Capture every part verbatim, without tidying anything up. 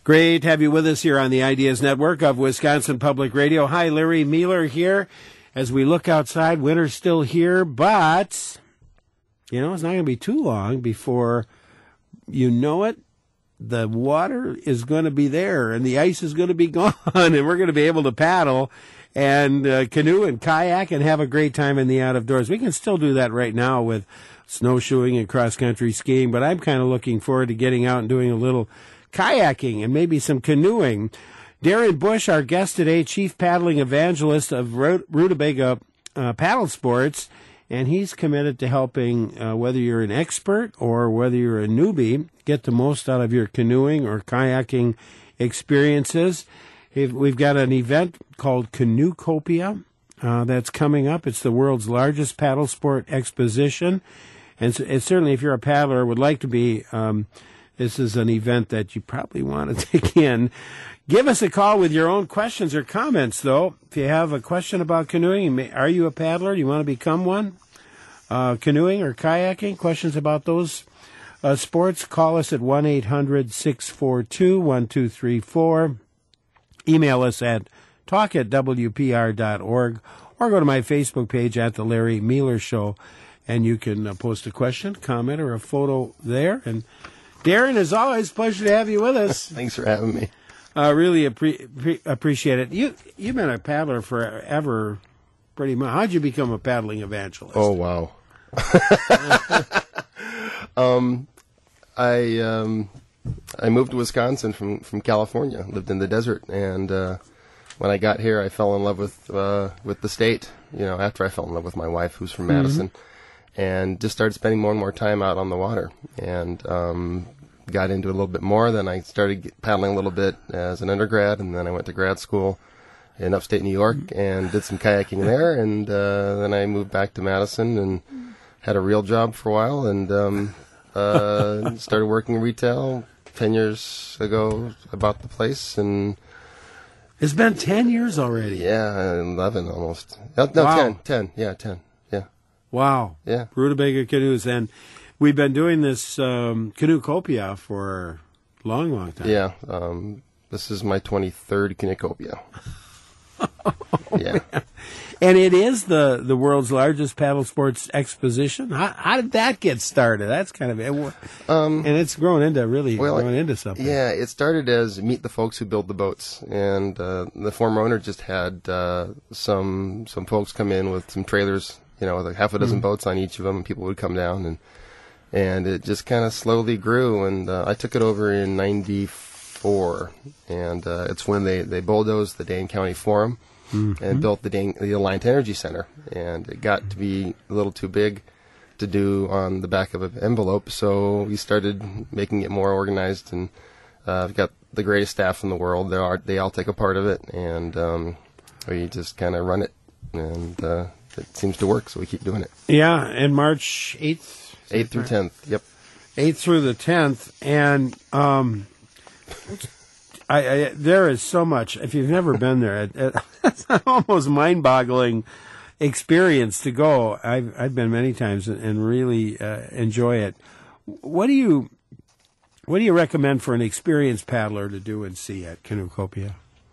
Great to have you with us here on the Ideas Network of Wisconsin Public Radio. Hi, Larry Mueller here. As we look outside, winter's still here, but, you know, it's not going to be too long before you know it. The water is going to be there, and the ice is going to be gone, and we're going to be able to paddle and uh, canoe and kayak and have a great time in the out of doors. We can still do that right now with snowshoeing and cross-country skiing, but I'm kind of looking forward to getting out and doing a little kayaking and maybe some canoeing. Darren Bush, our guest today, chief paddling evangelist of Rutabaga uh, Paddle Sports, and he's committed to helping, uh, whether you're an expert or whether you're a newbie, get the most out of your canoeing or kayaking experiences. We've got an event called Canoecopia uh, that's coming up. It's the world's largest paddle sport exposition, and so it's certainly, if you're a paddler, would like to be, um, this is an event that you probably want to take in. Give us a call with your own questions or comments, though. If you have a question about canoeing, are you a paddler? Do you want to become one? Uh, canoeing or kayaking, questions about those uh, sports, call us at one eight hundred six four two one two three four. Email us at talk at w p r dot org, or go to my Facebook page at The Larry Mueller Show, and you can uh, post a question, comment, or a photo there. And Darren, as always, pleasure to have you with us. Thanks for having me. I uh, really appre- pre- appreciate it. You, you've been a paddler forever, pretty much. How'd you become a paddling evangelist? Oh, wow. um, I um, I moved to Wisconsin from, from California, lived in the desert, and uh, when I got here, I fell in love with uh, with the state, you know, after I fell in love with my wife, who's from Madison. Mm-hmm. And just started spending more and more time out on the water, and um, got into it a little bit more. Then I started paddling a little bit as an undergrad, and then I went to grad school in upstate New York and did some kayaking there. And uh, then I moved back to Madison and had a real job for a while, and um, uh, started working in retail. Ten years ago, I bought the place, and it's been ten years already. Yeah, eleven almost. No, no wow. ten, ten, yeah, ten. Wow. Yeah. Rutabaga Canoes. And we've been doing this um, Canoecopia for a long, long time. Yeah. Um, this is my twenty-third Canoecopia. oh, yeah. Man. And it is the, the world's largest paddle sports exposition. How, how did that get started? That's kind of it. Um, and it's grown into really well, grown into something. Yeah, it started as meet the folks who build the boats. And uh, the former owner just had uh, some some folks come in with some trailers, you know, like half a dozen mm. boats on each of them, and people would come down, and and it just kind of slowly grew. And uh, I took it over in ninety-four, and uh, it's when they, they bulldozed the Dane County Forum mm-hmm. and built the Dane, the Alliant Energy Center, and it got to be a little too big to do on the back of an envelope, so we started making it more organized, and uh, I've got the greatest staff in the world. They are they all take a part of it, and um, we just kind of run it, and uh, it seems to work, so we keep doing it. Yeah, and March eighth? eighth through tenth, yep. eighth through the tenth, and um, I, I, there is so much. If you've never been there, it, it, it's an almost mind-boggling experience to go. I've, I've been many times and, and really uh, enjoy it. What do you what do you recommend for an experienced paddler to do and see at Canoecopia?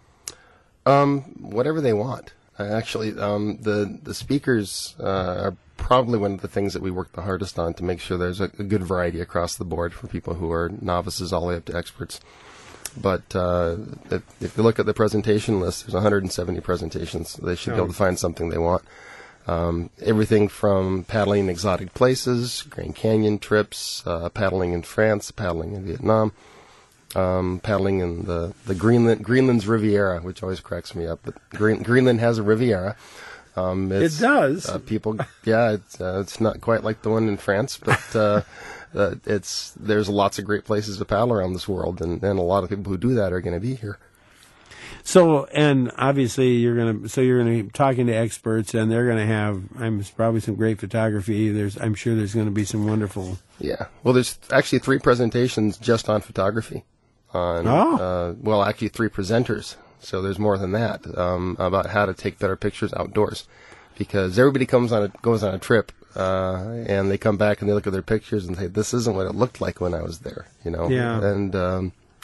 Um, whatever they want. Actually, um, the the speakers uh, are probably one of the things that we work the hardest on to make sure there's a, a good variety across the board for people who are novices all the way up to experts. But uh, if, if you look at the presentation list, there's one hundred seventy presentations. So they should oh. be able to find something they want. Um, everything from paddling in exotic places, Grand Canyon trips, uh, paddling in France, paddling in Vietnam. Um, paddling in the, the Greenland Greenland's Riviera, which always cracks me up. But Green, Greenland has a Riviera. Um, it does. Uh, people, yeah, it's uh, it's not quite like the one in France, but uh, uh, it's there's lots of great places to paddle around this world, and, and a lot of people who do that are going to be here. So, and obviously you're going to, so you're going to be talking to experts, and they're going to have, I'm probably some great photography. There's, I'm sure there's going to be some wonderful. Yeah. Well, there's actually three presentations just on photography. On, oh. uh, well, actually three presenters. So there's more than that, um, about how to take better pictures outdoors, because everybody comes on a, goes on a trip, uh, and they come back and they look at their pictures and say, this isn't what it looked like when I was there, you know? Yeah. And, um,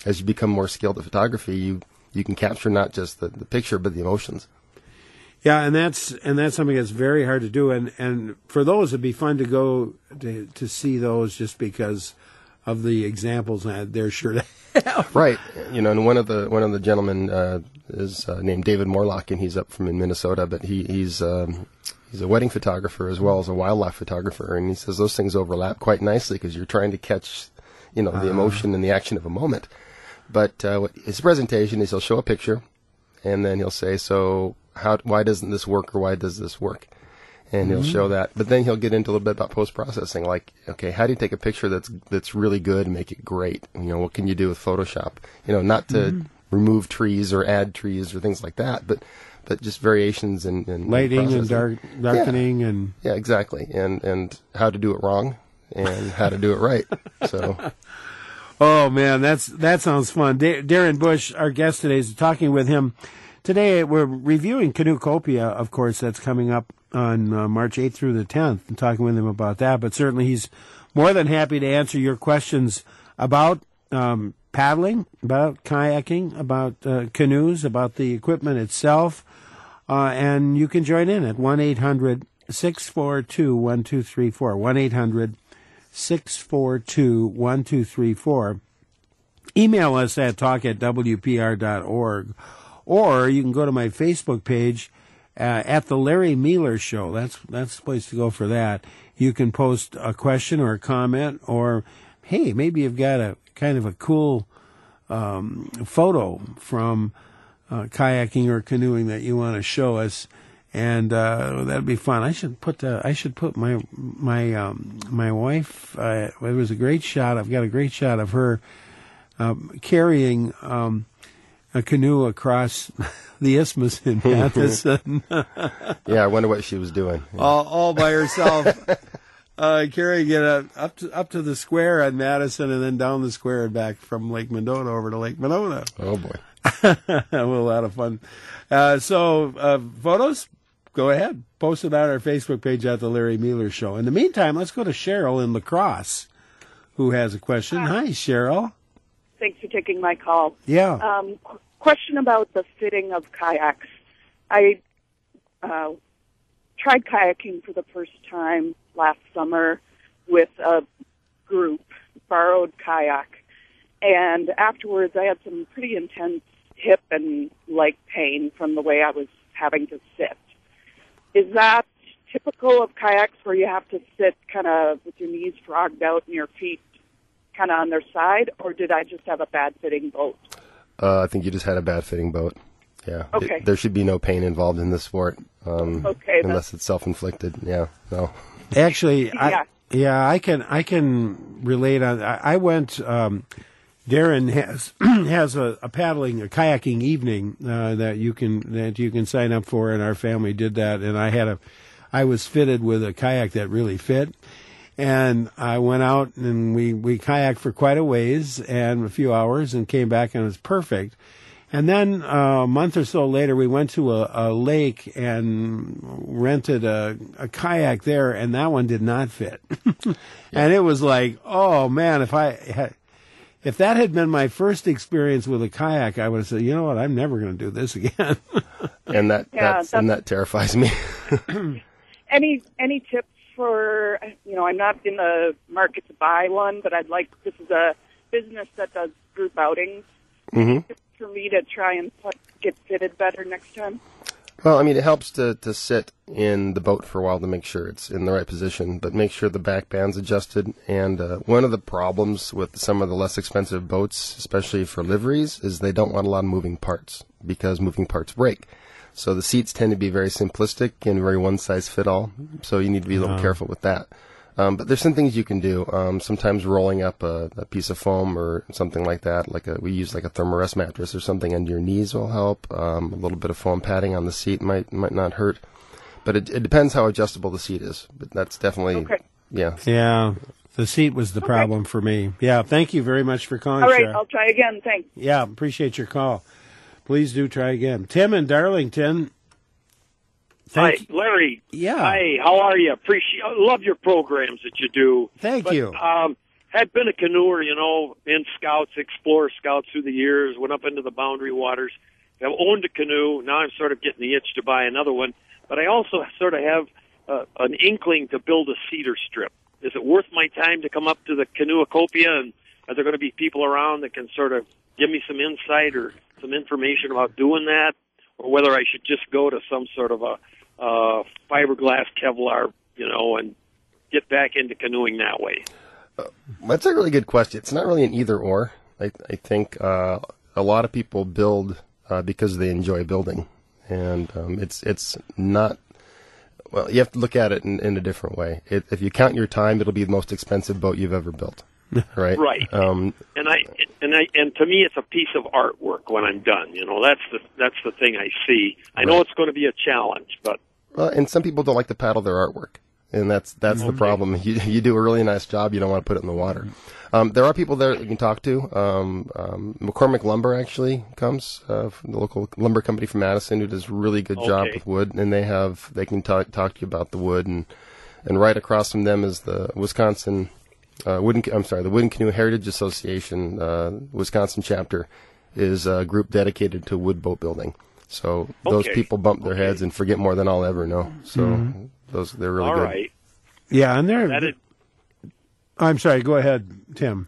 as you become more skilled at photography, you you can capture not just the, the picture but the emotions. Yeah, and that's and that's something that's very hard to do. And, and for those, it'd be fun to go to to see those just because of the examples they're sure to have. Right. You know, and one of the one of the gentlemen uh, is uh, named David Morlock, and he's up from in Minnesota, but he he's um, he's a wedding photographer as well as a wildlife photographer, and he says those things overlap quite nicely because you're trying to catch, you know, the uh, emotion and the action of a moment. But uh, what, his presentation is he'll show a picture, and then he'll say, so how why doesn't this work, or why does this work? And he'll mm-hmm. show that, but then he'll get into a little bit about post-processing, like, okay, how do you take a picture that's that's really good and make it great? You know, what can you do with Photoshop? You know, not to mm-hmm. remove trees or add trees or things like that, but but just variations in, in lighting and dark, darkening yeah. and yeah, exactly, and and how to do it wrong and how to do it right. So, oh man, that's that sounds fun. Da- Darren Bush, our guest today, is talking with him. Today we're reviewing Canoecopia, of course, that's coming up on uh, March eighth through the tenth, and talking with him about that. But certainly he's more than happy to answer your questions about um, paddling, about kayaking, about uh, canoes, about the equipment itself. Uh, and you can join in at one eight hundred six four two one two three four, one eight hundred six four two one two three four. Email us at talk at w p r dot org, or you can go to my Facebook page, Uh, at the Larry Mealer Show. That's that's the place to go for that. You can post a question or a comment, or hey, maybe you've got a kind of a cool um, photo from uh, kayaking or canoeing that you want to show us, and uh, that'd be fun. I should put the, I should put my my um, my wife. Uh, it was a great shot. I've got a great shot of her um, carrying um, a canoe across the isthmus in Matheson. Yeah, I wonder what she was doing. Yeah. all, all by herself, uh, carrying it up, up to up to the square at Madison, and then down the square and back from Lake Mendota over to Lake Monona. Oh boy, a lot of fun. Uh, so uh, photos, go ahead, post it on our Facebook page at the Larry Mealer Show. In the meantime, let's go to Cheryl in La Crosse, who has a question. Hi, Hi Cheryl. Thanks for taking my call. Yeah. Um, question about the fitting of kayaks. I uh, tried kayaking for the first time last summer with a group, borrowed kayak, and afterwards I had some pretty intense hip and leg pain from the way I was having to sit. Is that typical of kayaks where you have to sit kind of with your knees frogged out and your feet kind of on their side, or did I just have a bad fitting boat? Uh, I think you just had a bad fitting boat. Yeah. Okay. It, there should be no pain involved in this sport, um, okay, unless it's self-inflicted. Yeah. No. Actually, yeah. I, yeah, I can I can relate on. I, I went. Um, Darren has has a, a paddling, a kayaking evening uh, that you can that you can sign up for, and our family did that. And I had a, I was fitted with a kayak that really fit. And I went out and we, we kayaked for quite a ways and a few hours and came back and it was perfect. And then uh, a month or so later, we went to a, a lake and rented a, a kayak there, and that one did not fit. And it was like, oh man, if I had, if that had been my first experience with a kayak, I would have said, you know what, I'm never going to do this again. And that yeah, that's, and that terrifies me. any any tips? For, you know, I'm not in the market to buy one, but I'd like, this is a business that does group outings, mm-hmm. for me to try and put, get fitted better next time. Well, I mean, it helps to, to sit in the boat for a while to make sure it's in the right position, but make sure the back band's adjusted. And uh, one of the problems with some of the less expensive boats, especially for liveries, is they don't want a lot of moving parts because moving parts break. So the seats tend to be very simplistic and very one-size-fit-all, so you need to be a little wow. careful with that. Um, but there's some things you can do. Um, sometimes rolling up a, a piece of foam or something like that, like a, we use like a Thermarest mattress or something under your knees will help. Um, a little bit of foam padding on the seat might might not hurt. But it, it depends how adjustable the seat is. But that's definitely, okay. yeah. Yeah, the seat was the okay. problem for me. Yeah, thank you very much for calling, All right, Cheryl. I'll try again. Thanks. Yeah, appreciate your call. Please do try again. Tim in Darlington. Hi, Thank Larry. Yeah. Hi, how are you? Appreciate, love your programs that you do. Thank but, you. Um, had been a canoer, you know, in scouts, explorer scouts through the years, went up into the boundary waters. I've owned a canoe. Now I'm sort of getting the itch to buy another one. But I also sort of have uh, an inkling to build a cedar strip. Is it worth my time to come up to the Canoecopia, and are there going to be people around that can sort of give me some insight or some information about doing that, or whether I should just go to some sort of a uh, fiberglass Kevlar, you know, and get back into canoeing that way? Uh, that's a really good question. It's not really an either or. I, I think uh, a lot of people build uh, because they enjoy building, and um, it's it's not. Well, you have to look at it in, in a different way. It, if you count your time, it'll be the most expensive boat you've ever built, right? Right. Um, and I and I and to me, it's a piece of artwork when I'm done. You know, that's the that's the thing I see. I know right. it's going to be a challenge, but well, and some people don't like to paddle their artwork, and that's that's okay. the problem. You you do a really nice job, you don't want to put it in the water. Um, there are people there that you can talk to. Um, um, McCormick Lumber actually comes, uh, from the local lumber company from Madison, who does a really good okay. job with wood, and they have they can talk talk to you about the wood, and and right across from them is the Wisconsin uh, Wooden I'm sorry the Wooden Canoe Heritage Association uh, Wisconsin chapter is a group dedicated to wood boat building. So those okay. people bump their okay. heads and forget more than I'll ever know. So mm-hmm. those they're really all good. right. Yeah, and they're. That is, I'm sorry. Go ahead, Tim.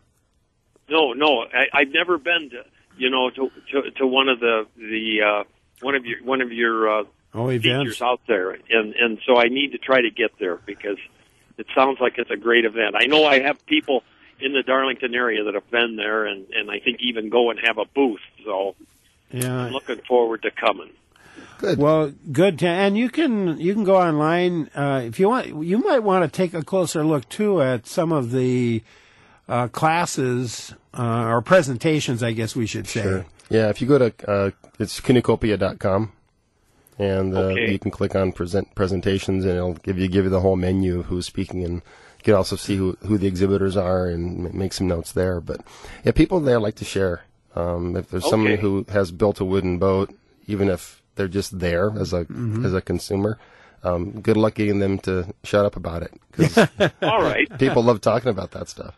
No, no, I, I've never been to, you know, to to, to one of the the uh, one of your one of your uh, oh, features out there, and and so I need to try to get there because it sounds like it's a great event. I know I have people in the Darlington area that have been there, and and I think even go and have a booth. So yeah, I'm looking forward to coming. Good. Well, good, to, and you can you can go online uh, if you want. You might want to take a closer look too at some of the uh, classes uh, or presentations, I guess we should say. Sure. Yeah, if you go to uh, it's canoecopia dot com, and uh, okay. you can click on present presentations, and it'll give you give you the whole menu of who's speaking, and you can also see who who the exhibitors are and make some notes there. But yeah, people there like to share. Um, if there's okay. someone who has built a wooden boat, even if they're just there as a mm-hmm. as a consumer, um, good luck getting them to shut up about it. 'Cause all right, people love talking about that stuff.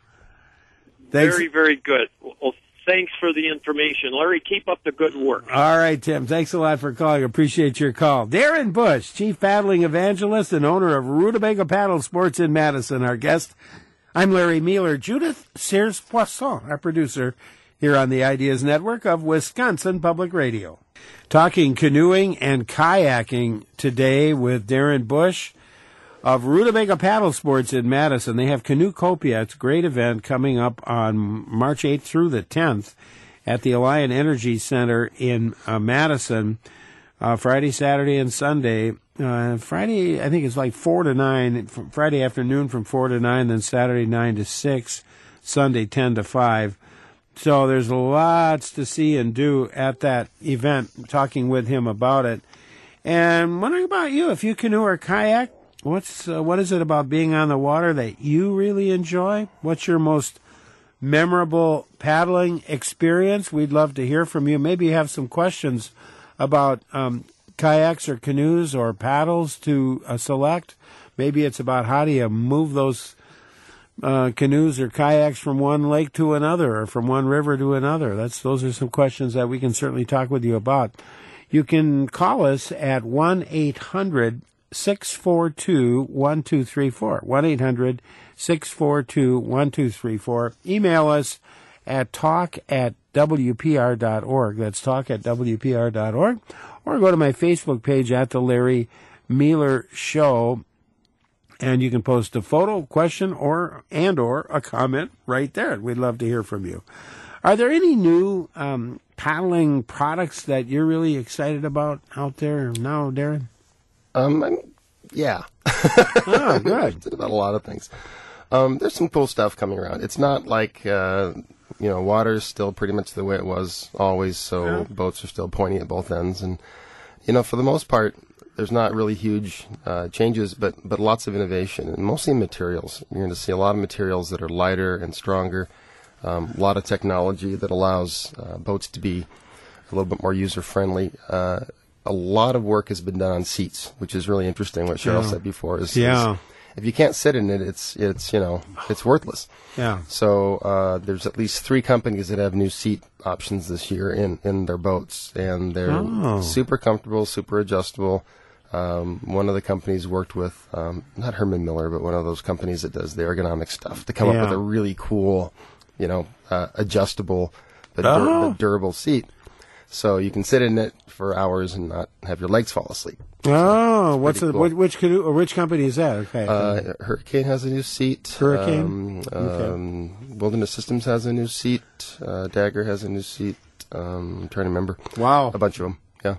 Thanks. Very, very good. Well, thanks for the information, Larry. Keep up the good work. All right, Tim. Thanks a lot for calling. Appreciate your call. Darren Bush, Chief Paddling Evangelist and owner of Rutabaga Paddle Sports in Madison, our guest. I'm Larry Mueller. Judith Sears-Poisson, our producer here on the Ideas Network of Wisconsin Public Radio. Talking canoeing and kayaking today with Darren Bush of Rutabaga Paddle Sports in Madison. They have Canoecopia. It's a great event coming up on March eighth through the tenth at the Alliant Energy Center in uh, Madison, uh, Friday, Saturday, and Sunday. Uh, Friday, I think it's like four to nine, Friday afternoon from four to nine, then Saturday nine to six, Sunday ten to five. So there's lots to see and do at that event, talking with him about it. And wondering about you, if you canoe or kayak, what's uh, what is it about being on the water that you really enjoy? What's your most memorable paddling experience? We'd love to hear from you. Maybe you have some questions about um, kayaks or canoes or paddles to uh, select. Maybe it's about how do you move those Uh, canoes or kayaks from one lake to another or from one river to another. That's those are some questions that we can certainly talk with you about. You can call us at one eight hundred six four two one two three four. one eight hundred six four two one two three four. Email us at talk at w p r dot org. That's talk at w p r dot org. Or go to my Facebook page at The Larry Mueller Show. And you can post a photo, question, or and or a comment right there. We'd love to hear from you. Are there any new um, paddling products that you're really excited about out there now, Darren? Um, I'm, yeah. Oh, good. It's about a lot of things. Um, there's some cool stuff coming around. It's not like, uh, you know, water's still pretty much the way it was always, so yeah. Boats are still pointing at both ends. And, you know, for the most part, there's not really huge uh, changes, but, but lots of innovation, and mostly in materials. You're going to see a lot of materials that are lighter and stronger, um, a lot of technology that allows uh, boats to be a little bit more user-friendly. Uh, a lot of work has been done on seats, which is really interesting, what Cheryl yeah. said before. Is, yeah. is, if you can't sit in it, it's it's you know it's worthless. Yeah. So uh, there's at least three companies that have new seat options this year in, in their boats, and they're Oh. super comfortable, super adjustable. Um, one of the companies worked with um, not Herman Miller, but one of those companies that does the ergonomic stuff to come Yeah. up with a really cool, you know, uh, adjustable but, Oh. dur- but durable seat. So you can sit in it for hours and not have your legs fall asleep. Oh, what's the cool. which, which canoe or which company is that? Okay. Uh, Hurricane has a new seat. Hurricane? Um, Okay. um, Wilderness Systems has a new seat. Uh, Dagger has a new seat. Um, I'm trying to remember. Wow. A bunch of them. Yeah.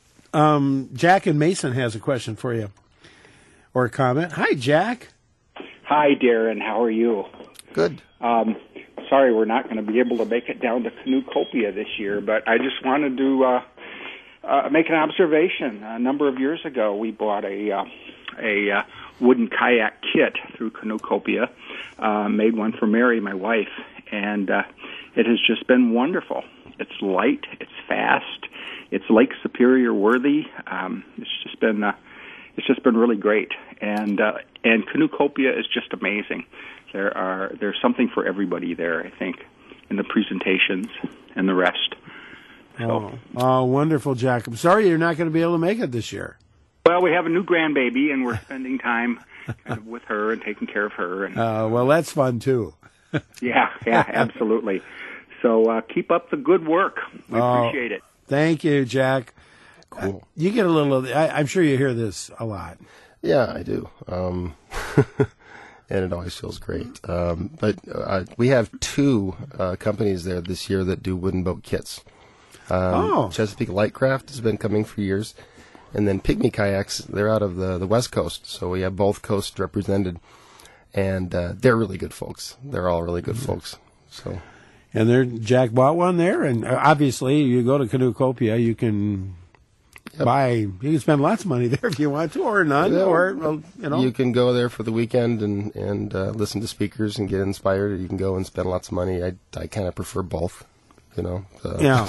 Um, Jack and Mason has a question for you, or a comment. Hi, Jack. Hi, Darren. How are you? Good. Um, sorry, we're not going to be able to make it down to Canoecopia this year, but I just wanted to uh, uh, make an observation. A number of years ago, we bought a uh, a uh, wooden kayak kit through Canoecopia, uh, made one for Mary, my wife, and uh, it has just been wonderful. It's light, it's fast, it's Lake Superior worthy. Um, it's just been uh, it's just been really great, and uh, and Canoecopia is just amazing. There are there's something for everybody there, I think, in the presentations and the rest. So, Oh, oh, wonderful, Jack. I'm sorry you're not going to be able to make it this year. well, we have a new grandbaby, and we're spending time kind of with her and taking care of her. And Uh, well, that's fun too. yeah, yeah, absolutely. So uh, keep up the good work. We Oh. appreciate it. Thank you, Jack. Cool. You get a little of. I, I'm sure you hear this a lot. Yeah, I do. Um, and it always feels great. Um, but uh, we have two uh, companies there this year that do wooden boat kits. Um, Oh. Chesapeake Lightcraft has been coming for years. And then Pygmy Kayaks, they're out of the, the West Coast. So we have both coasts represented. And uh, they're really good folks. They're all really good folks. So, And there, Jack bought one there, and uh, obviously, you go to Canoecopia, you can Yep. buy. You can spend lots of money there if you want to, or none, Yeah. or well, you know. you can go there for the weekend and, and uh, listen to speakers and get inspired. Or you can go and spend lots of money. I, I kind of prefer both, you know. So. Yeah.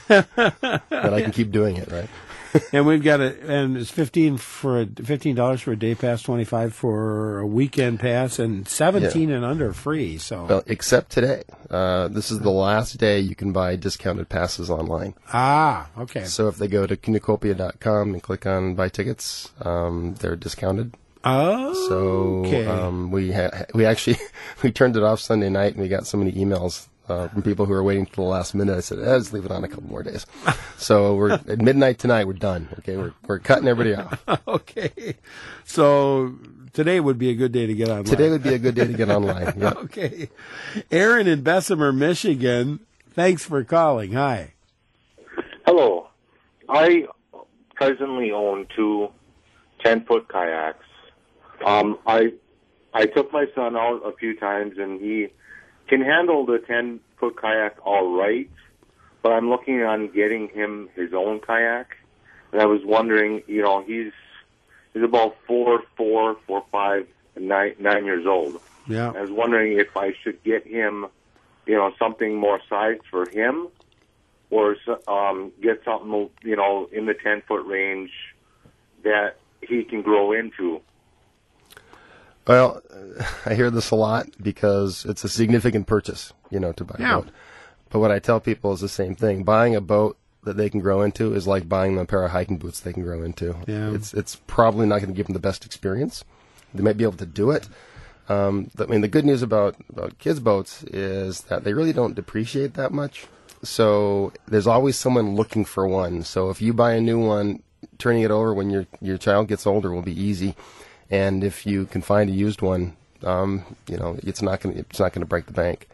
But I can keep doing it, right? And we've got a, and it's fifteen for a, fifteen dollars for a day pass, twenty five for a weekend pass, and seventeen and under free. So Well, except today. Uh, this is the last day you can buy discounted passes online. ah, okay. So if they go to canoecopia dot com and click on buy tickets, um, they're discounted. Oh, So okay. um, we ha- we actually we turned it off Sunday night, and we got so many emails uh, from people who were waiting till the last minute. I said, eh, "Let's leave it on a couple more days." So we're at midnight tonight. We're done. Okay, we're we're cutting everybody off. okay. So today would be a good day to get online. Today would be a good day to get online. Yeah. Okay. Aaron in Bessemer, Michigan. Thanks for calling. Hi. Hello. I presently own two ten-foot kayaks. Um, I I took my son out a few times, and he can handle the ten-foot kayak all right, but I'm looking on getting him his own kayak. And I was wondering, you know, he's he's about four, four, four, five, and nine, nine years old. Yeah. I was wondering if I should get him, you know, something more sized for him, or um, get something, you know, in the ten-foot range that he can grow into. Well, I hear this a lot because it's a significant purchase, you know, to buy Yeah. a boat. But what I tell people is the same thing. Buying a boat that they can grow into is like buying them a pair of hiking boots they can grow into. Yeah. It's it's probably not going to give them the best experience. They might be able to do it. Um, I mean, the good news about, about kids' boats is that they really don't depreciate that much. So there's always someone looking for one. So if you buy a new one, turning it over when your your child gets older will be easy. And if you can find a used one, um, you know, it's not going to it's not going to break the bank.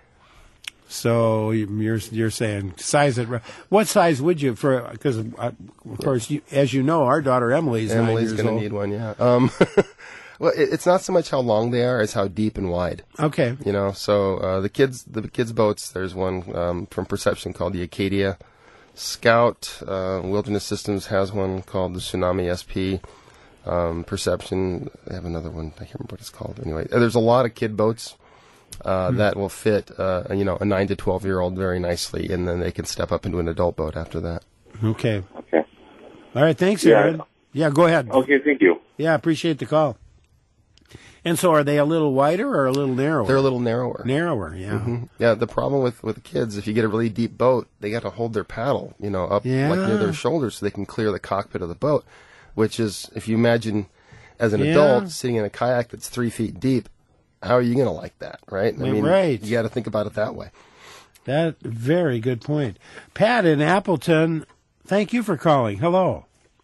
So you're you're saying size it. What size would you for? Because uh, of course, you, as you know, our daughter Emily's nine Emily's years going to old. need one, yeah. Um, well, it, it's not so much how long they are; it's how deep and wide. Okay. You know, so uh, the kids the kids boats. There's one um, from Perception called the Acadia Scout. Uh, Wilderness Systems has one called the Tsunami S P. Um, Perception, they have another one. I can't remember what it's called. Anyway, there's a lot of kid boats uh, Hmm. that will fit, uh, you know, a nine to twelve year old very nicely, and then they can step up into an adult boat after that. Okay. Okay. All right. Thanks, Yeah. Aaron. Yeah. Go ahead. Okay, thank you. Yeah. Appreciate the call. And so are they a little wider or a little narrower? They're a little narrower. Narrower, yeah. hmm Yeah, the problem with, with the kids, if you get a really deep boat, they got to hold their paddle, you know, up Yeah. like near their shoulders so they can clear the cockpit of the boat, which is, if you imagine as an Yeah. adult sitting in a kayak that's three feet deep, how are you going to like that, right? I Yeah, mean, right. you got to think about it that way. That very good point. Pat in Appleton, thank you for calling. Hello.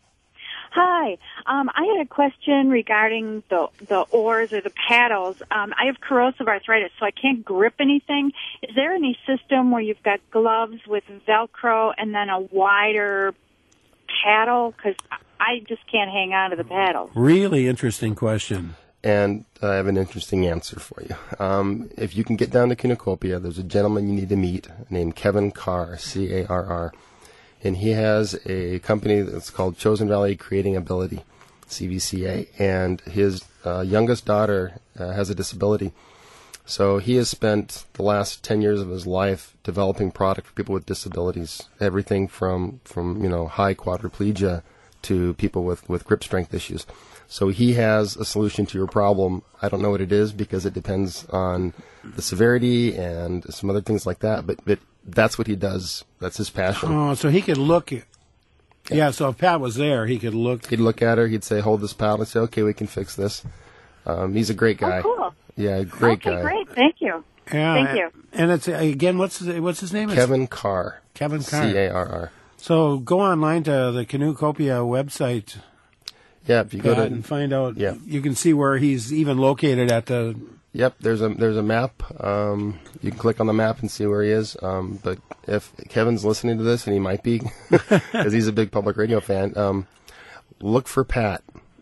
Hi. Um, I had a question regarding the the oars or the paddles. Um, I have corrosive arthritis, so I can't grip anything. Is there any system where you've got gloves with Velcro and then a wider paddle? Because I just can't hang on to the paddle. Really interesting question. And I have an interesting answer for you. Um, if you can get down to Cornucopia, there's a gentleman you need to meet named Kevin Carr, C A R R. And he has a company that's called Chosen Valley Creating Ability, C V C A. And his uh, youngest daughter uh, has a disability. So he has spent the last ten years of his life developing product for people with disabilities. Everything from, from you know, high quadriplegia to people with, with grip strength issues. So he has a solution to your problem. I don't know what it is because it depends on the severity and some other things like that. But, but that's what he does. That's his passion. Oh, so he could look. Yeah. yeah, so if Pat was there, he could look. He'd look at her. He'd say, hold this paddle. And say, okay, we can fix this. Um, he's a great guy. Oh, cool. Yeah, great okay, guy. great. Thank you. Yeah, Thank you. And it's, again, what's his, what's his name? Kevin Carr. Kevin Carr. C A R R. So go online to the Cornucopia website, Yeah, if you go Pat, to and find out. Yeah. You can see where he's even located at the. Yep, there's a there's a map. Um, you can click on the map and see where he is. Um, but if Kevin's listening to this, and he might be, because he's a big public radio fan, um, look for Pat.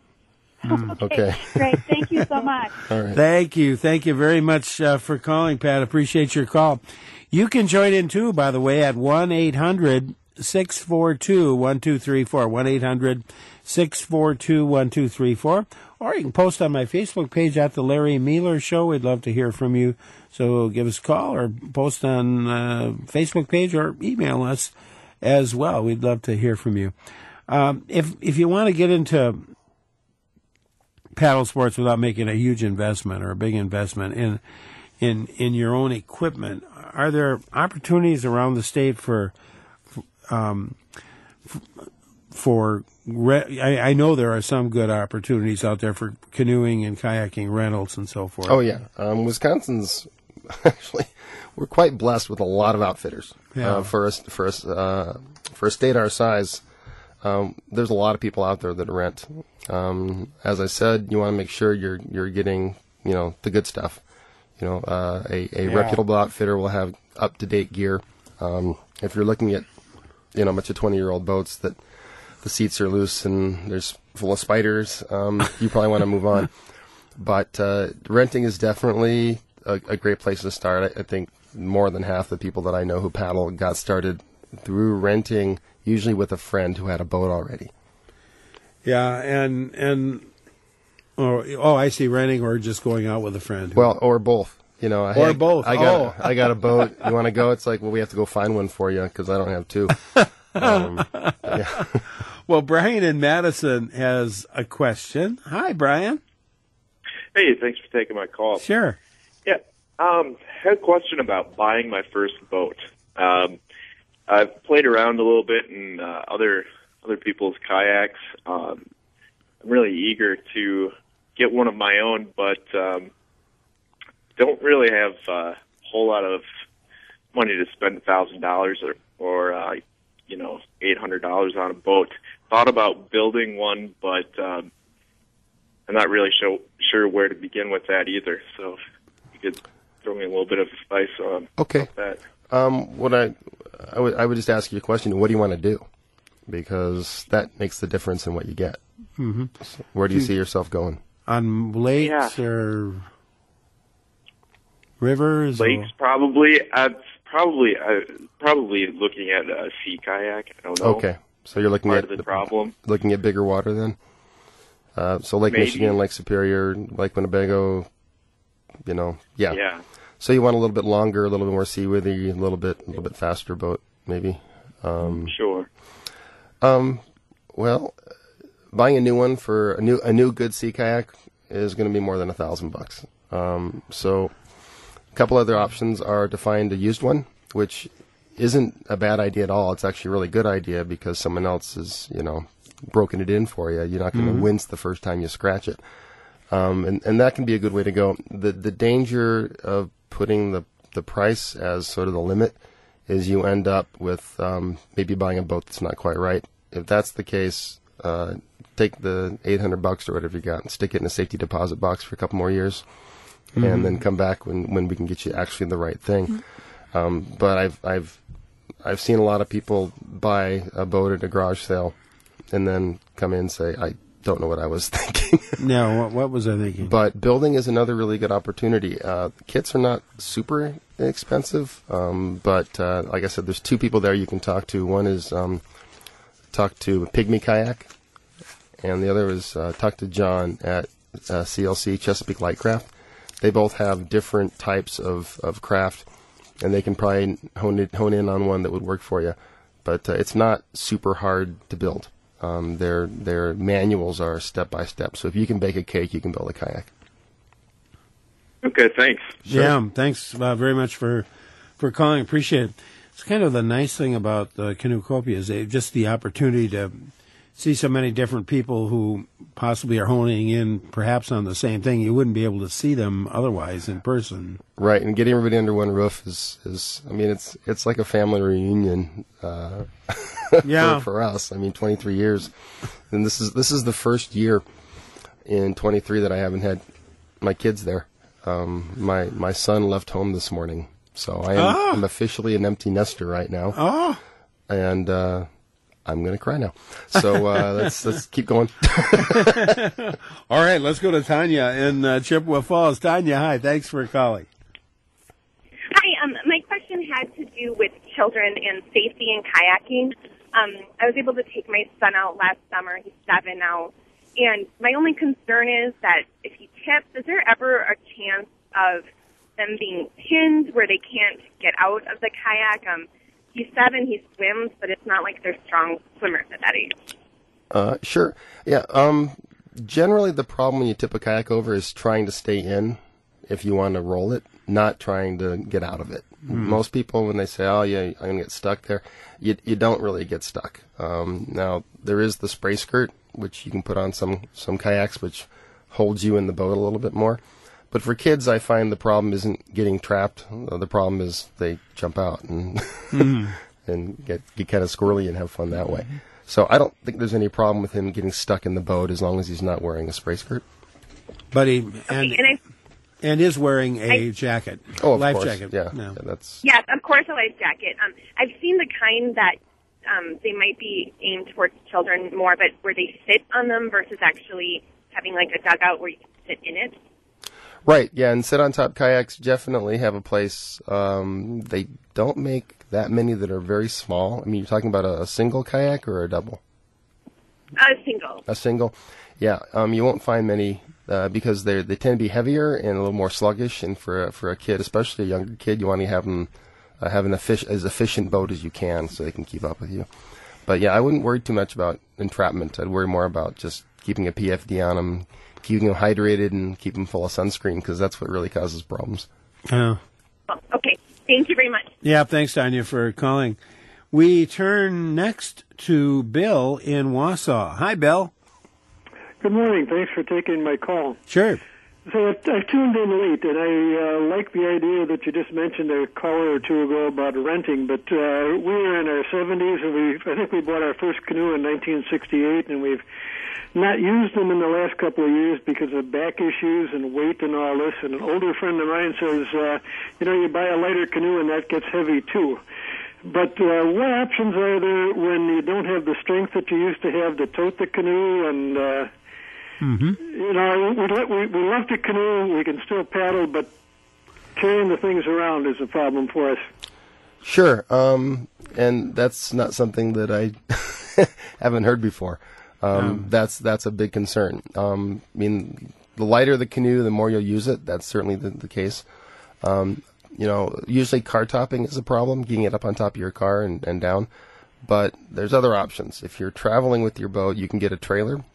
Okay. Great. Thank you so much. All right. Thank you. Thank you very much uh, for calling, Pat. Appreciate your call. You can join in, too, by the way, at one eight hundred six four two one two three four. one eight hundred six four two one two three four. Or you can post on my Facebook page at The Larry Mealer Show. We'd love to hear from you. So give us a call or post on uh, Facebook page or email us as well. We'd love to hear from you. Um, if if you want to get into paddle sports without making a huge investment or a big investment in in in your own equipment, are there opportunities around the state for um, for re- I, I know there are some good opportunities out there for canoeing and kayaking rentals and so forth. Oh yeah, um, Wisconsin's actually we're quite blessed with a lot of outfitters. Yeah. Uh, for us, for us, uh, for a state our size, um, there's a lot of people out there that rent. Um, as I said, you want to make sure you're you're getting you know the good stuff. You know, uh, a, a Yeah. reputable outfitter will have up to date gear. Um, if you're looking at you know a bunch of twenty year old boats that the seats are loose and there's full of spiders, um, you probably want to move on. But uh, renting is definitely a, a great place to start. I, I think more than half the people that I know who paddle got started through renting, usually with a friend who had a boat already. Yeah, and and oh, oh, I see, renting or just going out with a friend. Well, or both. You know, Or hey, both. I got Oh. I got a boat. You want to go? It's like, well, we have to go find one for you because I don't have two. Um, yeah. Well, Brian in Madison has a question. Hi, Brian. Hey, thanks for taking my call. Sure. Yeah, um, had a question about buying my first boat. Um, I've played around a little bit in uh, other other people's kayaks. Um, I'm really eager to get one of my own, but um, don't really have uh, a whole lot of money to spend a thousand dollars or or uh, you know eight hundred dollars on a boat. Thought about building one, but um, I'm not really sure sure where to begin with that either. So if you could throw me a little bit of advice on Okay. that. Um, what I I would I would just ask you a question. What do you want to do? Because that makes the difference in what you get. Mm-hmm. So where do you see yourself going? On lakes Yeah. or rivers? Lakes, probably. I'd probably uh, probably looking at a sea kayak. I don't know. Okay, so you're looking Part at of the problem. looking at bigger water then. Uh, so Lake Maybe. Michigan, Lake Superior, Lake Winnebago. You know, yeah. Yeah. So you want a little bit longer, a little bit more seaworthy, a little bit, a little bit faster boat, maybe. Um, Sure. Um, well, buying a new one for a new a new good sea kayak is going to be more than a thousand bucks. Um, so a couple other options are to find a used one, which isn't a bad idea at all. It's actually a really good idea because someone else has, you know, broken it in for you. You're not going to Mhm. wince the first time you scratch it. Um, and, and that can be a good way to go. The the danger of putting the, the price as sort of the limit is you end up with um, maybe buying a boat that's not quite right. If that's the case, uh, take the eight hundred bucks or whatever you got and stick it in a safety deposit box for a couple more years, Mhm. and then come back when, when we can get you actually the right thing. Um, but I've I've I've seen a lot of people buy a boat at a garage sale, and then come in and say, I don't know what I was thinking. No, what, what was I thinking? But building is another really good opportunity. Uh, kits are not super expensive, um, but uh, like I said, there's two people there you can talk to. One is um, talk to Pygmy Kayak, and the other is uh, talk to John at uh, C L C, Chesapeake Lightcraft. They both have different types of, of craft, and they can probably hone, it, hone in on one that would work for you. But uh, it's not super hard to build. Um, their their manuals are step by step. So if you can bake a cake, you can build a kayak. Okay, thanks. Sure. Yeah, thanks uh, very much for for calling. Appreciate it. It's kind of the nice thing about the Canoecopia is they, just the opportunity to see so many different people who possibly are honing in perhaps on the same thing. You wouldn't be able to see them otherwise in person. Right, and getting everybody under one roof is, is I mean, it's it's like a family reunion uh, Yeah. for, for us. I mean, twenty-three years, and this is this is the first year in twenty-three that I haven't had my kids there. Um, my my son left home this morning, so I am Ah. I'm officially an empty nester right now. Oh, and uh, I'm gonna cry now. So uh, let's let's keep going. all right. Let's go to Tanya in uh, Chippewa Falls. Tanya, hi. Thanks for calling. Hi, um, my question had to do with children and safety in kayaking. Um, I was able to take my son out last summer. He's seven now. And my only concern is that if he tips, is there ever a chance of them being pinned where they can't get out of the kayak? Um, he's seven, he swims, but it's not like they're strong swimmers at that age. Uh, sure. Yeah. Um, generally, the problem when you tip a kayak over is trying to stay in if you want to roll it, not trying to get out of it. Mm. Most people, when they say, oh, yeah, I'm going to get stuck there, you, you don't really get stuck. Um, now, there is the spray skirt, which you can put on some, some kayaks, which holds you in the boat a little bit more. But for kids, I find the problem isn't getting trapped. Uh, The problem is they jump out and Mm. and get, get kind of squirrely and have fun that way. So I don't think there's any problem with him getting stuck in the boat as long as he's not wearing a spray skirt. But he and And I, and is wearing a I- jacket. Oh, of life course. jacket. Yeah, No. yeah, that's yes, of course, a life jacket. Um, I've seen the kind that um, they might be aimed towards children more, but where they sit on them versus actually having like a dugout where you can sit in it. right. Yeah, and sit-on-top kayaks definitely have a place. Um, they don't make that many that are very small. I mean, you're talking about a, a single kayak or a double? Uh, single. A single, yeah. Um, you won't find many uh, because they they tend to be heavier and a little more sluggish. And for a, for a kid, especially a younger kid, you want to have them uh, have an effic- as efficient boat as you can so they can keep up with you. But yeah, I wouldn't worry too much about entrapment. I'd worry more about just keeping a P F D on them, keeping them hydrated, and keeping them full of sunscreen because that's what really causes problems. Oh. Oh, okay. Thank you very much. Yeah, thanks, Tanya, for calling. We turn next to Bill in Wausau. Hi, Bill. Good morning. Thanks for taking my call. Sure. So I, I tuned in late, and I uh, like the idea that you just mentioned a caller or two ago about renting. But uh, we were in our seventies, and we I think we bought our first canoe in nineteen sixty-eight, and we've not used them in the last couple of years because of back issues and weight and all this. And an older friend of mine says, uh, you know, you buy a lighter canoe, and that gets heavy too. But uh, what options are there when you don't have the strength that you used to have to tote the canoe? And uh, Mm-hmm. you know, we, we we love the canoe. We can still paddle, but carrying the things around is a problem for us. Sure, um, and that's not something that I haven't heard before. Um, Um. That's that's a big concern. Um, I mean, the lighter the canoe, the more you'll use it. That's certainly the, the case. Um, you know, usually car topping is a problem, getting it up on top of your car and, and down. But there's other options. If you're traveling with your boat, you can get a trailer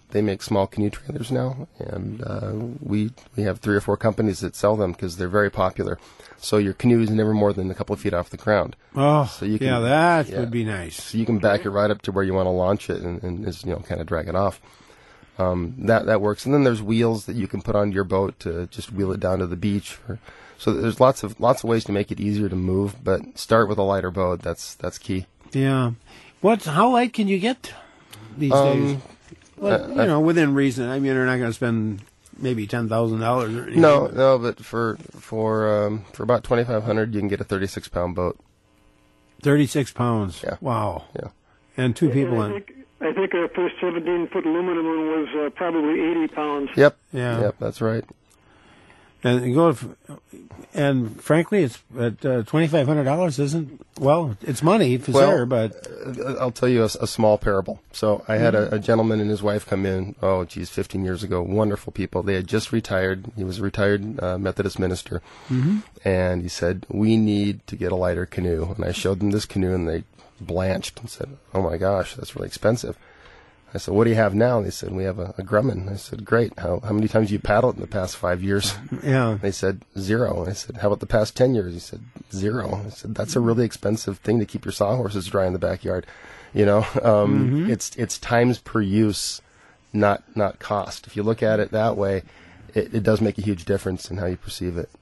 they make small canoe trailers now, and uh, we we have three or four companies that sell them because they're very popular. So your canoe is never more than a couple of feet off the ground. Oh, so you can, yeah, that yeah. would be nice. So you can back it right up to where you want to launch it and, and just, you know, kind of drag it off. Um, that that works. And then there's wheels that you can put on your boat to just wheel it down to the beach. Or, so there's lots of lots of ways to make it easier to move. But start with a lighter boat. That's that's key. Yeah. What? How light can you get these Um, days? Well, uh, you know, within reason. I mean, you're not going to spend maybe ten thousand dollars or anything. No, no, but for for um, for about twenty five hundred, you can get a thirty six pound boat. Thirty six pounds. Yeah. Wow. Yeah. And two people I in. think, I think our first seventeen foot aluminum one was uh, probably eighty pounds. Yep. Yeah. Yep. That's right. And you go, f- and frankly, it's at uh, twenty five hundred dollars. Isn't well, it's money for Well, sure, but uh, I'll tell you a, a small parable. So I had a, a gentleman and his wife come in. Oh, geez, fifteen years ago. Wonderful people. They had just retired. He was a retired uh, Methodist minister, Mhm. and he said, "We need to get a lighter canoe." And I showed them this canoe, and they blanched and said, "Oh my gosh, that's really expensive." I said, "What do you have now?" They said, "We have a, a Grumman." I said, "Great. How how many times have you paddled in the past five years?" Yeah. They said, "Zero." I said, "How about the past ten years?" He said, "Zero." I said, "That's a really expensive thing to keep your sawhorses dry in the backyard." You know, um, Mhm. it's it's times per use, not not cost. If you look at it that way, it, it does make a huge difference in how you perceive it.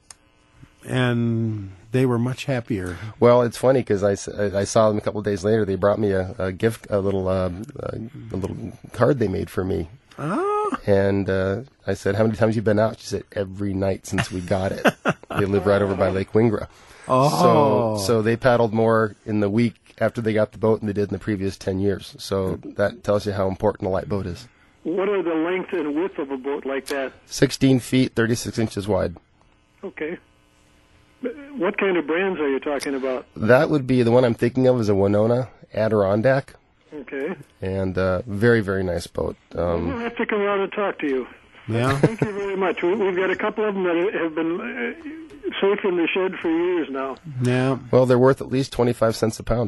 and they were much happier. Well, it's funny because I, s- I saw them a couple of days later. They brought me a, a gift, a little um, a, a little card they made for me. Oh. And uh, I said, "How many times you been out?" She said, "Every night since we got it." They live right over by Lake Wingra. Oh. So so they paddled more in the week after they got the boat than they did in the previous ten years. So that tells you how important a light boat is. What are the length and width of a boat like that? sixteen feet, thirty-six inches wide. Okay. What kind of brands are you talking about? That would be the one I'm thinking of is a Winona Adirondack. Okay. And uh, very, very nice boat. Um, We'll have to come around and talk to you. Yeah. Thank you very much. We, we've got a couple of them that have been uh, safe in the shed for years now. Yeah. Well, they're worth at least twenty-five cents a pound.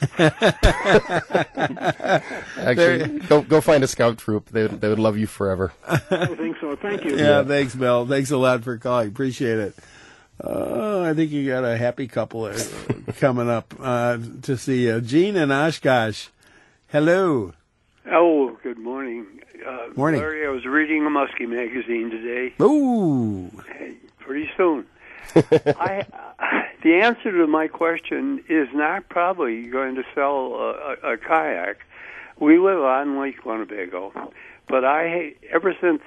Actually, go go find a scout troop. They would, they would love you forever. I think so. Thank you. Yeah, thanks, Bill. Thanks a lot for calling. Appreciate it. Uh, I think you got a happy couple uh, coming up uh, to see you. Gene and Oshkosh. Hello. Oh, good morning. Uh, Morning. Larry, I was reading a Muskie magazine today. Ooh. Pretty soon. I, uh, the answer to my question is not probably going to sell a, a, a kayak. We live on Lake Winnebago, but I, ever since,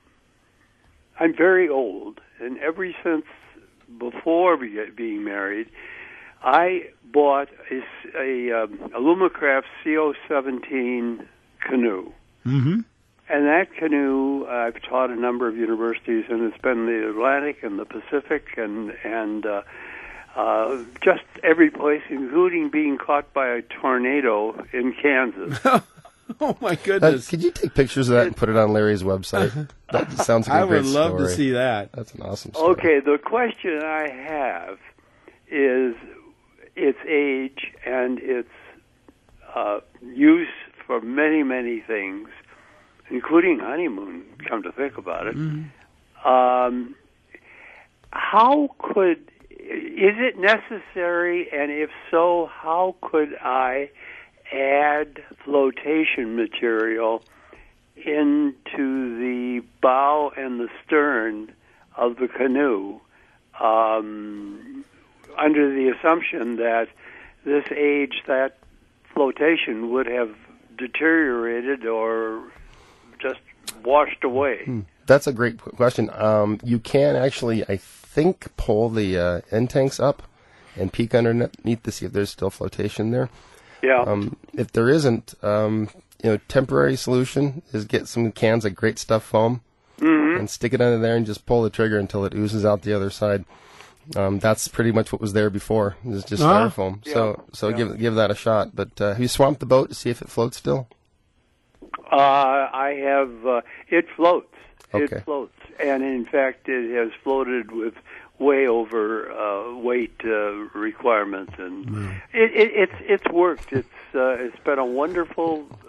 I'm very old, and ever since before we get, being married, I bought a, a, um, a Lumacraft C O seventeen canoe. Mm-hmm. And that canoe, uh, I've taught a number of universities, and it's been the Atlantic and the Pacific and and uh, uh, just every place, including being caught by a tornado in Kansas. Oh, my Uh, goodness. could you take pictures of that and put it on Larry's website? That just sounds like a I great would love story. to see that. That's an awesome story. Okay, the question I have is its age and its uh, use for many, many things, including honeymoon, come to think about it. Mm-hmm. Um, how could, is it necessary, and if so, how could I add flotation material into the bow and the stern of the canoe, um, under the assumption that this age that flotation would have deteriorated or just washed away? Hmm. That's a great qu- question. Um, you can actually, I think, pull the uh, end tanks up and peek underneath to see if there's still flotation there. Yeah. Um, if there isn't, um, you know, temporary solution is get some cans of Great Stuff foam Mhm. and stick it under there and just pull the trigger until it oozes out the other side. Um, that's pretty much what was there before. It was just Ah. styrofoam. Yeah. So, so Yeah. give give that a shot. But uh, have you swamped the boat to see if it floats still? Uh, I have, uh, it floats. Okay. It floats. And in fact, it has floated with way over uh, weight uh, requirements, and it, it, it's it's worked. It's uh, it's been a wonderful.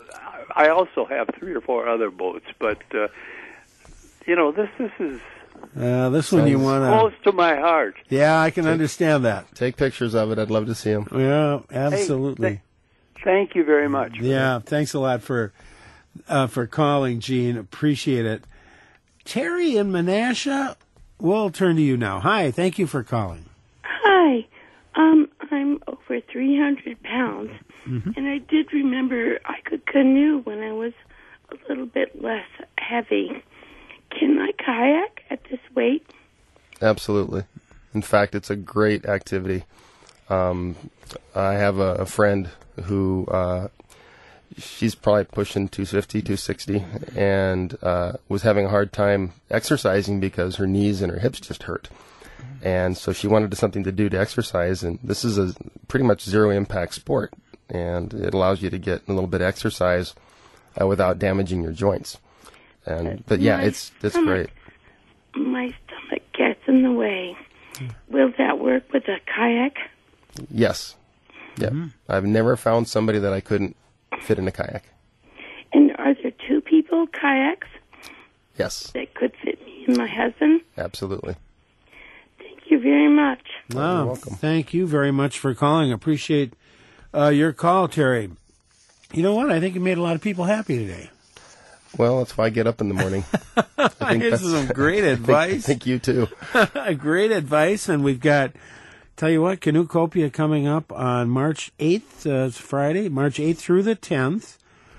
I also have three or four other boats, but uh, you know, this this is uh, this one you want close to my heart. Yeah, I can take, understand that. Take pictures of it. I'd love to see them. Yeah, absolutely. Hey, th- thank you very much. Yeah, thanks a lot for uh, for calling, Gene. Appreciate it. Terry in Menasha, we'll turn to you now. Hi, thank you for calling. Hi, um, I'm over three hundred pounds, mm-hmm. and I did remember I could canoe when I was a little bit less heavy. Can I kayak at this weight? Absolutely. In fact, it's a great activity. Um, I have a, a friend who, uh, she's probably pushing two fifty, two sixty, and uh, was having a hard time exercising because her knees and her hips just hurt. And so she wanted something to do to exercise, and this is a pretty much zero-impact sport, and it allows you to get a little bit of exercise uh, without damaging your joints. And but yeah, my it's it's stomach, great. My stomach gets in the way. Will that work with a kayak? Yes. Yeah. Mm-hmm. I've never found somebody that I couldn't fit in a kayak. And are there two people kayaks? Yes. That could fit me and my husband? Absolutely. Thank you very much. Wow. You're welcome. Thank you very much for calling. Appreciate uh, your call, Terry. You know what? I think you made a lot of people happy today. Well, that's why I get up in the morning. I think this is some great advice. I think, I think you too. Great advice. And we've got, tell you what, Canoecopia coming up on March eighth. Uh, it's Friday, March eighth through the tenth.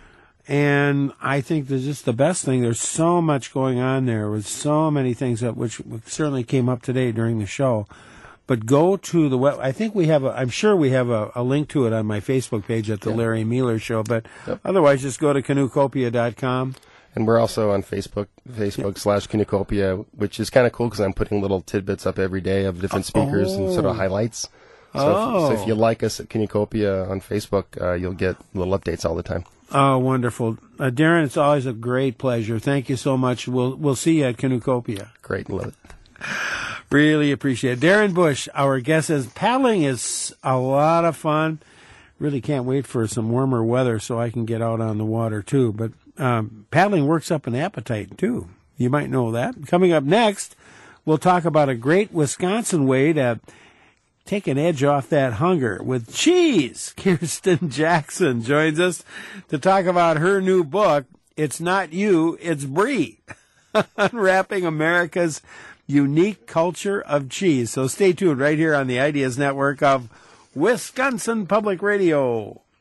And I think there's just the best thing. There's so much going on there with so many things that which certainly came up today during the show. But go to the web. I think we have a, I'm sure we have a, a link to it on my Facebook page at the yeah. Larry Mueller Show. But yep. otherwise, just go to canoecopia dot com. And we're also on Facebook, Facebook slash Canoecopia, which is kind of cool because I'm putting little tidbits up every day of different speakers oh. and sort of highlights. So, oh. if, so if you like us at Canoecopia on Facebook, uh, you'll get little updates all the time. Oh, wonderful. Uh, Darren, it's always a great pleasure. Thank you so much. We'll we'll see you at Canoecopia. Great. Love it. Really appreciate it. Darren Bush, our guest, is paddling is a lot of fun. Really can't wait for some warmer weather so I can get out on the water, too. But um, paddling works up an appetite, too. You might know that. Coming up next, we'll talk about a great Wisconsin way to take an edge off that hunger with cheese. Kirsten Jackson joins us to talk about her new book, It's Not You, It's Brie, Unwrapping America's Unique Culture of Cheese. So stay tuned right here on the Ideas Network of Wisconsin Public Radio.